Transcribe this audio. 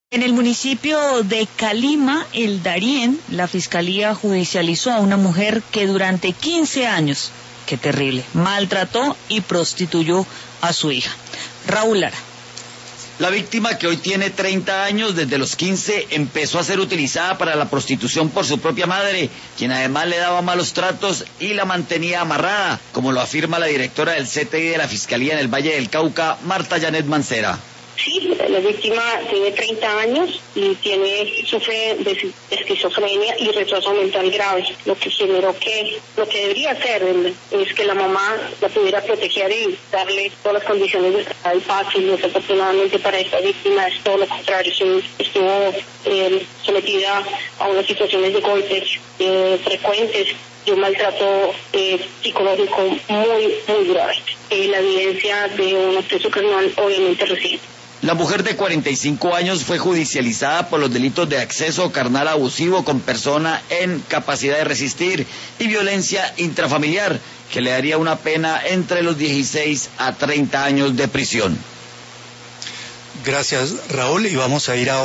En el municipio de Calima, el Darién, la fiscalía judicializó a una mujer que durante 15 años, qué terrible, maltrató y prostituyó a su hija. Raúl Lara. La víctima, que hoy tiene 30 años, desde los 15 empezó a ser utilizada para la prostitución por su propia madre, quien además le daba malos tratos y la mantenía amarrada, como lo afirma la directora del CTI de la Fiscalía en el Valle del Cauca, Marta Janet Mancera. Sí, la víctima tiene 30 años y sufre de esquizofrenia y retraso mental grave, lo que generó lo que debería hacer es que la mamá la pudiera proteger y darle todas las condiciones de estar fácil. Desafortunadamente para esta víctima es todo lo contrario, estuvo sometida a unas situaciones de golpes frecuentes y un maltrato psicológico muy grave. La evidencia de un acceso carnal obviamente reciente. La mujer de 45 años fue judicializada por los delitos de acceso carnal abusivo con persona en capacidad de resistir y violencia intrafamiliar, que le daría una pena entre los 16 a 30 años de prisión. Gracias, Raúl, y vamos a ir ahora